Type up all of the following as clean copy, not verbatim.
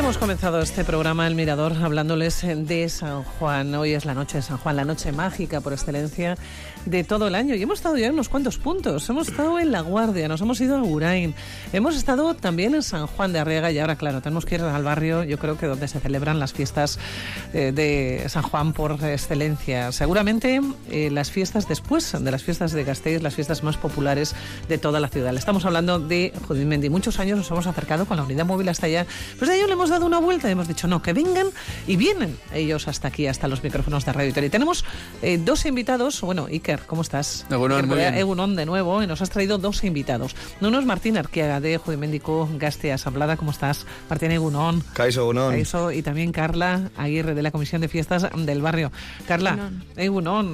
Hemos comenzado este programa El Mirador hablándoles de San Juan. Hoy es la noche de San Juan, la noche mágica por excelencia de todo el año. Y hemos estado ya en unos cuantos puntos. Hemos estado en La Guardia, nos hemos ido a Urain, hemos estado también en San Juan de Arriaga y ahora, claro, tenemos que ir al barrio, yo creo que donde se celebran las fiestas de San Juan por excelencia. Seguramente las fiestas después de las fiestas de Gasteiz, las fiestas más populares de toda la ciudad. Le estamos hablando de Judimendi. Muchos años nos hemos acercado con la unidad móvil hasta allá. Pues de ello le hemos dado una vuelta y hemos dicho no, que vengan, y vienen ellos hasta aquí, hasta los micrófonos de Radio Vitoria. Y tenemos dos invitados. Bueno, Iker, ¿cómo estás? Egunon, muy bien. Egunon de nuevo, y nos has traído dos invitados. Uno es Martín Arquiaga de Judimendiko Gazte Asamblada. ¿Cómo estás? Martín, egunon. Kaixo, egunon. Kaixo, y también Carla Aguirre de la Comisión de Fiestas del Barrio. Carla, egunon.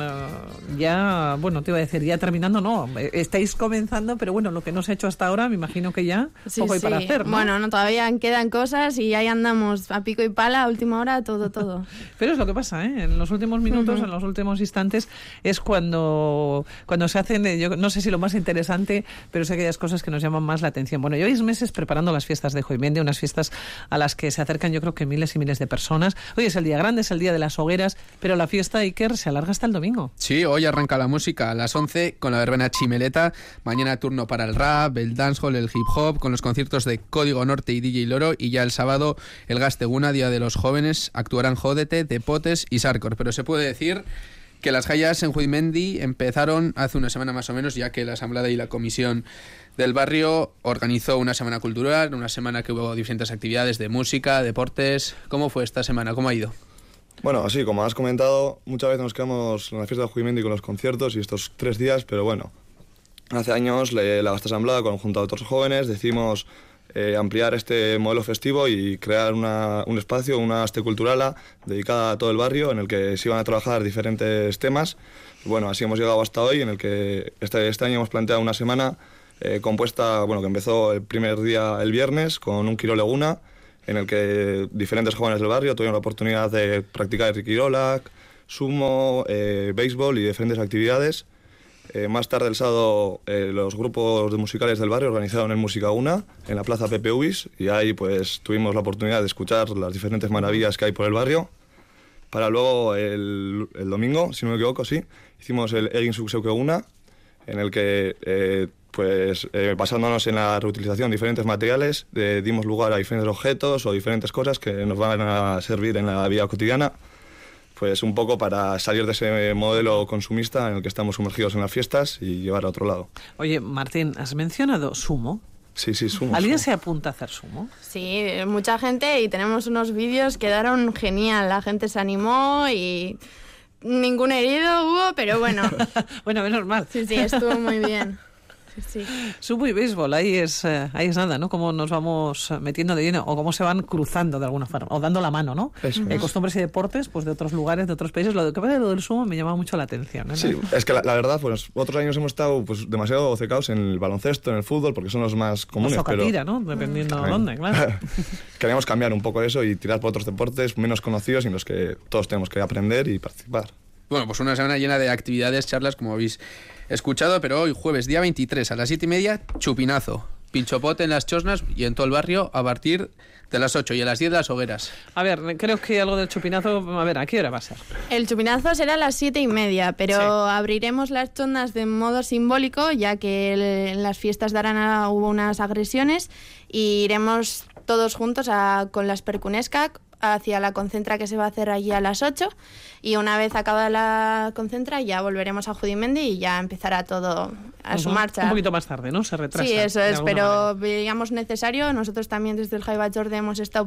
Ya, bueno, te iba a decir, ya terminando, no, estáis comenzando, pero bueno, lo que no se ha hecho hasta ahora, me imagino que ya poco hay para hacer, ¿no? Bueno, no, todavía quedan cosas y ahí andamos a pico y pala, a última hora, todo. Pero es lo que pasa, ¿eh? En los últimos minutos, en los últimos instantes, es cuando se hacen, yo no sé si lo más interesante, pero sé que hay cosas que nos llaman más la atención. Bueno, lleváis meses preparando las fiestas de Judimendi, unas fiestas a las que se acercan yo creo que miles y miles de personas. Hoy es el día grande, es el día de las hogueras, pero la fiesta, Iker, se alarga hasta el domingo. Sí, hoy arranca la música a las 11 con la verbena Chimeleta, mañana turno para el rap, el dancehall, el hip hop, con los conciertos de Código Norte y DJ Loro, y ya el sábado el Gazteguna, Día de los Jóvenes, actuarán Jódete, Tepotes y Sarkor. Pero se puede decir que las jaias en Judimendi empezaron hace una semana más o menos, ya que la Asamblea y la Comisión del Barrio organizó una semana cultural, una semana que hubo diferentes actividades de música, deportes. ¿Cómo fue esta semana? ¿Cómo ha ido? Bueno, así como has comentado, muchas veces nos quedamos en la fiesta de Judimendi con los conciertos y estos 3 días, pero bueno, hace años la Gazte Asamblea, junto a otros jóvenes, decidimos ampliar este modelo festivo y crear un espacio, una Aste Culturala dedicada a todo el barrio, en el que se iban a trabajar diferentes temas. Y bueno, así hemos llegado hasta hoy, en el que este año hemos planteado una semana compuesta, bueno, que empezó el primer día el viernes con un Kiroleguna, en el que diferentes jóvenes del barrio tuvieron la oportunidad de practicar Kirolak, sumo, béisbol y diferentes actividades. Más tarde el sábado los grupos musicales del barrio organizaron el Musikaguna en la plaza Pepe Ubis, y ahí pues tuvimos la oportunidad de escuchar las diferentes maravillas que hay por el barrio. Para luego el domingo, si no me equivoco, sí, hicimos el Egin Zuzeukeguna, en el que basándonos en la reutilización de diferentes materiales, dimos lugar a diferentes objetos o diferentes cosas que nos van a servir en la vida cotidiana, pues un poco para salir de ese modelo consumista en el que estamos sumergidos en las fiestas y llevar a otro lado. Oye, Martín, ¿has mencionado sumo? Sí, sumo. ¿Alguien se apunta a hacer sumo? Sí, mucha gente, y tenemos unos vídeos que quedaron genial. La gente se animó y ningún herido hubo, pero bueno. Bueno, menos mal. Sí, estuvo muy bien. Sí. Sumo y béisbol, ahí es nada, ¿no? Cómo nos vamos metiendo de lleno o cómo se van cruzando de alguna forma, o dando la mano, ¿no? Costumbres y deportes pues de otros lugares, de otros países. Lo del sumo me llama mucho la atención, ¿no? Sí, es que la verdad, pues otros años hemos estado pues demasiado obcecados en el baloncesto, en el fútbol, porque son los más comunes. O socatira, ¿no? Dependiendo de dónde, claro. Queríamos cambiar un poco eso y tirar por otros deportes menos conocidos y en los que todos tenemos que aprender y participar. Bueno, pues una semana llena de actividades, charlas, como habéis escuchado, pero hoy jueves, día 23, a las 7:30, chupinazo. Pinchopote en las chosnas y en todo el barrio a partir de las 8 y a las 10 las hogueras. A ver, creo que algo del chupinazo, ¿a qué hora va a ser? El chupinazo será a las 7:30, pero sí, abriremos las chosnas de modo simbólico, ya que en las fiestas de Arana hubo unas agresiones, y iremos todos juntos con las Perkuneska hacia la concentra que se va a hacer allí a las 8, y una vez acabada la concentra ya volveremos a Judimendi y ya empezará todo a su marcha. Un poquito más tarde, ¿no? Se retrasa. Sí, eso es, pero veíamos necesario. Nosotros también desde el Jai Batzorde hemos estado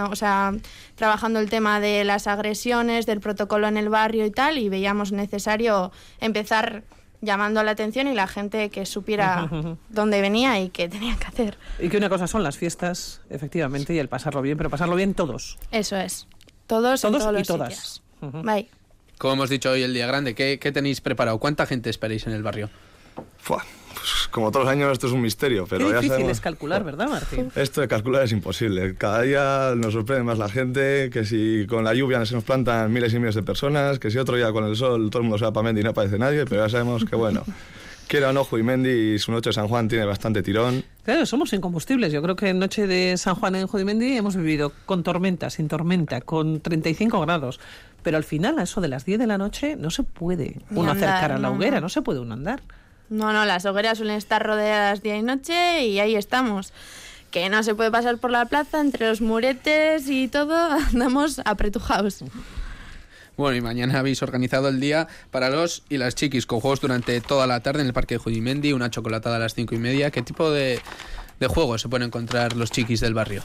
trabajando el tema de las agresiones, del protocolo en el barrio y tal, y veíamos necesario empezar llamando la atención y la gente que supiera dónde venía y qué tenía que hacer. Y que una cosa son las fiestas, efectivamente, y el pasarlo bien, pero pasarlo bien todos. Eso es. Todos en todos y los todas. Sitios. Bye. Como hemos dicho hoy, el día grande, ¿qué tenéis preparado? ¿Cuánta gente esperáis en el barrio? Pues como todos los años esto es un misterio, pero qué ya difícil sabemos, es calcular, ¿verdad, Martín? Esto de calcular es imposible. Cada día nos sorprende más la gente, que si con la lluvia se nos plantan miles y miles de personas, que si otro día con el sol todo el mundo se va para Mendi y no aparece nadie, pero ya sabemos que bueno, Quiera o no, Judimendi y su noche de San Juan tiene bastante tirón. Claro, somos incombustibles. Yo creo que en noche de San Juan en Judimendi hemos vivido con tormenta, sin tormenta, con 35 grados. Pero al final, a eso de las 10 de la noche, no se puede uno acercar a la hoguera, no se puede uno andar. No, las hogueras suelen estar rodeadas día y noche y ahí estamos. Que no se puede pasar por la plaza, entre los muretes y todo, andamos apretujados. Bueno, y mañana habéis organizado el día para los y las chiquis, con juegos durante toda la tarde en el Parque de Judimendi, una chocolatada a las 5:30. ¿Qué tipo de juegos se pueden encontrar los chiquis del barrio?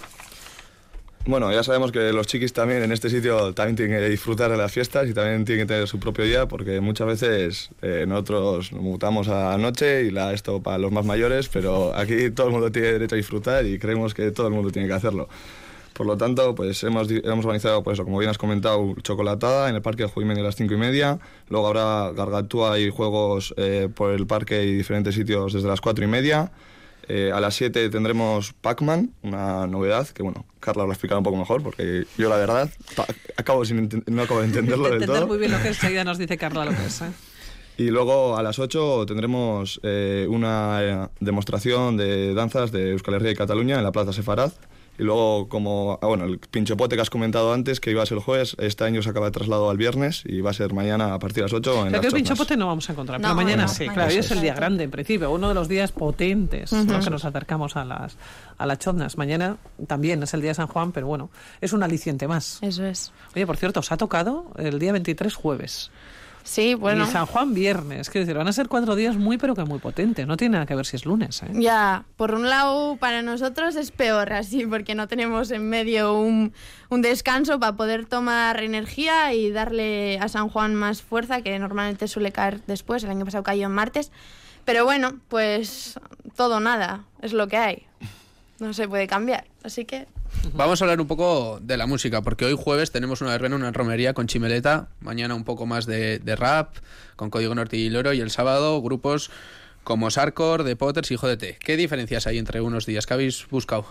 Bueno, ya sabemos que los chiquis también en este sitio también tienen que disfrutar de las fiestas y también tienen que tener su propio día, porque muchas veces nosotros nos mutamos a la noche y esto para los más mayores, pero aquí todo el mundo tiene derecho a disfrutar y creemos que todo el mundo tiene que hacerlo. Por lo tanto, pues hemos organizado, pues como bien has comentado, chocolatada en el Parque de Judimendi a las 5:30. Luego habrá gargantúa y juegos por el parque y diferentes sitios desde las 4:30. A las 7 tendremos Pac-Man, una novedad que, bueno, Carla lo explicará un poco mejor, porque yo, la verdad, no acabo de entenderlo del todo. Muy bien lo que es, enseguida nos dice Carla lo que es. Y luego a las 8 tendremos una demostración de danzas de Euskal Herria y Cataluña en la Plaza Sefaraz. Y luego, el pinchopote que has comentado antes, que iba a ser el jueves, este año se acaba de trasladado al viernes y va a ser mañana a partir de las 8 en las que el choznas. pinchopote no vamos a encontrar, pero mañana sí. Claro, hoy es el día grande, en principio, uno de los días potentes, ¿no? Que nos acercamos a las choznas. Mañana también es el día de San Juan, pero bueno, es un aliciente más. Eso es. Oye, por cierto, os ha tocado el día 23 jueves. Sí, bueno. Y San Juan viernes. Quiero decir, van a ser 4 días muy, pero que muy potentes. No tiene nada que ver si es lunes, ¿eh? Ya, por un lado, para nosotros es peor así, porque no tenemos en medio un descanso para poder tomar energía y darle a San Juan más fuerza, que normalmente suele caer después. El año pasado cayó en martes. Pero bueno, pues todo nada, es lo que hay. No se puede cambiar, así que... Vamos a hablar un poco de la música, porque hoy jueves tenemos una verbena, una romería con Chimeleta, mañana un poco más de rap, con Código Norte y Loro, y el sábado grupos como Sarkor, The Potters y Jódete. ¿Qué diferencias hay entre unos días? ¿Qué habéis buscado?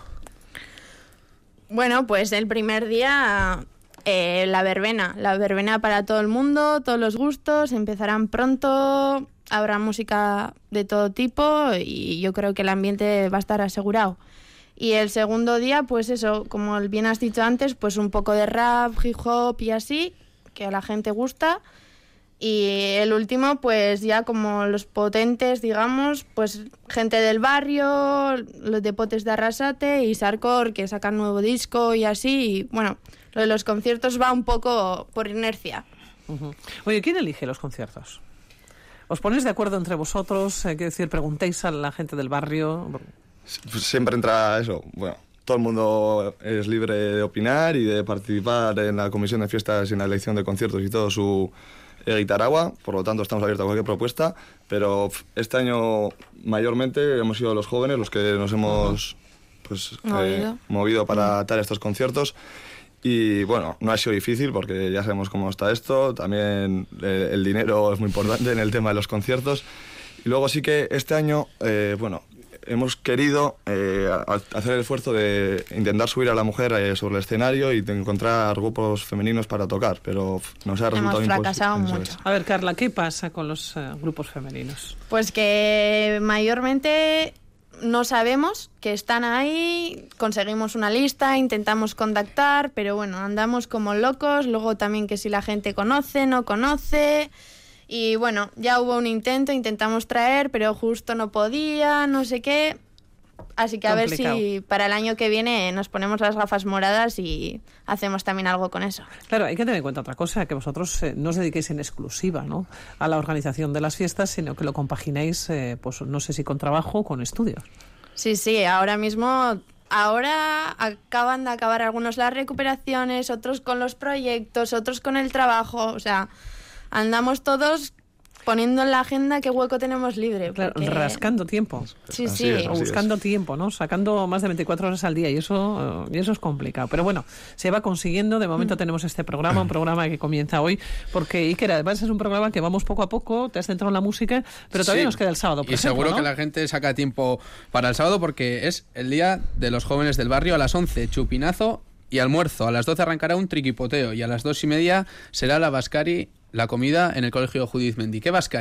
Bueno, pues el primer día la verbena para todo el mundo, todos los gustos, empezarán pronto, habrá música de todo tipo y yo creo que el ambiente va a estar asegurado. Y el segundo día, pues eso, como bien has dicho antes, pues un poco de rap, hip hop y así, que a la gente gusta. Y el último, pues ya como los potentes, digamos, pues gente del barrio, los de Potes de Arrasate y Sarkor, que sacan nuevo disco y así. Y bueno, lo de los conciertos va un poco por inercia. Uh-huh. Oye, ¿quién elige los conciertos? ¿Os ponéis de acuerdo entre vosotros? Quiero decir, ¿preguntéis a la gente del barrio? Siempre entra eso. Bueno, todo el mundo es libre de opinar y de participar en la comisión de fiestas y en la elección de conciertos y todo su guitaragua, por lo tanto estamos abiertos a cualquier propuesta, pero este año mayormente hemos sido los jóvenes los que nos hemos movido para atar estos conciertos. Y bueno, no ha sido difícil porque ya sabemos cómo está esto, también el dinero es muy importante en el tema de los conciertos. Y luego sí que este año, hemos querido hacer el esfuerzo de intentar subir a la mujer sobre el escenario y de encontrar grupos femeninos para tocar, pero nos ha resultado imposible. Hemos fracasado mucho. A ver, Carla, ¿qué pasa con los grupos femeninos? Pues que mayormente no sabemos que están ahí, conseguimos una lista, intentamos contactar, pero bueno, andamos como locos, luego también que si la gente conoce, no conoce... Y bueno, ya hubo un intentamos traer, pero justo no podía, no sé qué. Así que complicado. A ver si para el año que viene nos ponemos las gafas moradas y hacemos también algo con eso. Claro, hay que tener en cuenta otra cosa, que vosotros no os dediquéis en exclusiva, ¿no?, a la organización de las fiestas, sino que lo compagináis, pues no sé si con trabajo o con estudios. Sí, ahora mismo... Ahora acaban de acabar algunos las recuperaciones, otros con los proyectos, otros con el trabajo, o sea... Andamos todos poniendo en la agenda qué hueco tenemos libre. Claro, rascando tiempo. Sí. O buscando tiempo, ¿no? Sacando más de 24 horas al día y eso es complicado. Pero bueno, se va consiguiendo. De momento tenemos este programa, un programa que comienza hoy, porque Iker, además es un programa que vamos poco a poco, te has centrado en la música, pero todavía nos queda el sábado, por ejemplo, seguro, ¿no?, que la gente saca tiempo para el sábado porque es el día de los jóvenes del barrio. A las 11, chupinazo y almuerzo. A las 12 arrancará un triquipoteo y a las 2:30 será la Baskari, la comida en el Colegio Judimendi. ¿Qué Baskari?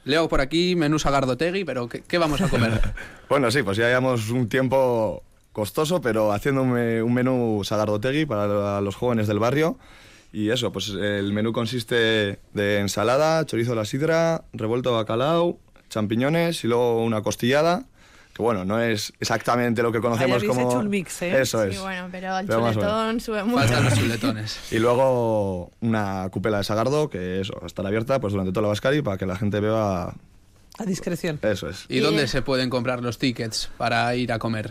Leo por aquí, menú Sagardotegui, pero ¿qué vamos a comer? Bueno, sí, pues ya llevamos un tiempo costoso, pero haciendo un menú Sagardotegui para los jóvenes del barrio. Y eso, pues el menú consiste de ensalada, chorizo a la sidra, revuelto de bacalao, champiñones y luego una costillada, que bueno, no es exactamente lo que conocemos habéis como... hecho un mix, ¿eh? Eso es. Sí, bueno, pero el Pero chuletón sube mucho. Faltan los chuletones. Y luego una cupela de sagardo, que eso, estará abierta pues durante toda la Bascari para que la gente beba... A discreción. Eso es. ¿Y dónde se pueden comprar los tickets para ir a comer?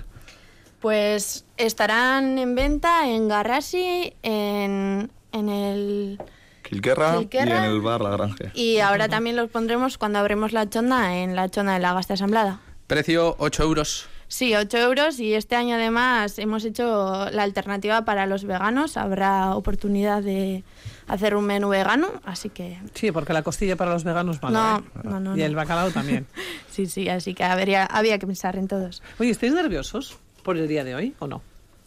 Pues estarán en venta en Garrasi, en el... Quilquerra y en Quilquerra. el bar La Granje. Y ahora también los pondremos cuando abremos la chonda, en la chonda de la Gasta Asamblada. Precio 8 euros. Sí, 8 euros, y este año además hemos hecho la alternativa para los veganos. Habrá oportunidad de hacer un menú vegano, así que... Sí, porque la costilla para los veganos mala, No. Y el bacalao también. Sí, así que había que pensar en todos. Oye, ¿estáis nerviosos por el día de hoy o no?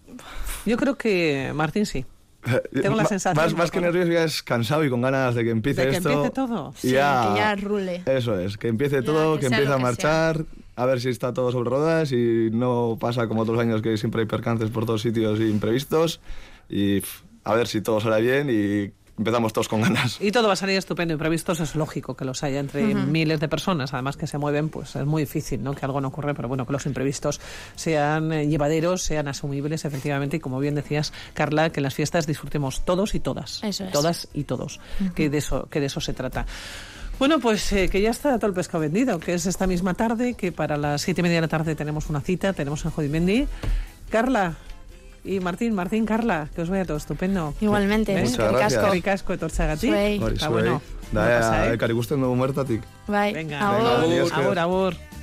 Yo creo que Martín sí. Tengo la sensación. Más que nervioso, ya es cansado y con ganas de que empiece De que esto. empiece todo. Y Sí, que ya rule. Eso es, que empiece Ya, todo, que que sea empiece lo a que marchar, a ver si está todo sobre ruedas y no pasa como otros años que siempre hay percances por todos sitios imprevistos. Y a ver si todo sale bien y empezamos todos con ganas. Y todo va a salir estupendo. Imprevistos es lógico que los haya entre miles de personas, además que se mueven, pues es muy difícil, ¿no? Que algo no ocurre, pero bueno, que los imprevistos sean llevaderos, sean asumibles, efectivamente, y como bien decías, Carla, que en las fiestas disfrutemos todos y todas. Eso es. Todas y todos, que de eso se trata. Bueno, pues que ya está todo el pescado vendido, que es esta misma tarde, que para las 7:30 de la tarde tenemos una cita, tenemos en Jodimendi. Carla y Martín, Carla, que os vaya todo estupendo. Igualmente. ¿Eh? Muchas gracias. Eskerrik asko etortzeagatik. Zuei. Hori, Está zuei. bueno. Da, No pasa, ¿eh? ekarri gusten dugu muertatik. Bye. Venga, Agur. Venga, agur, agur.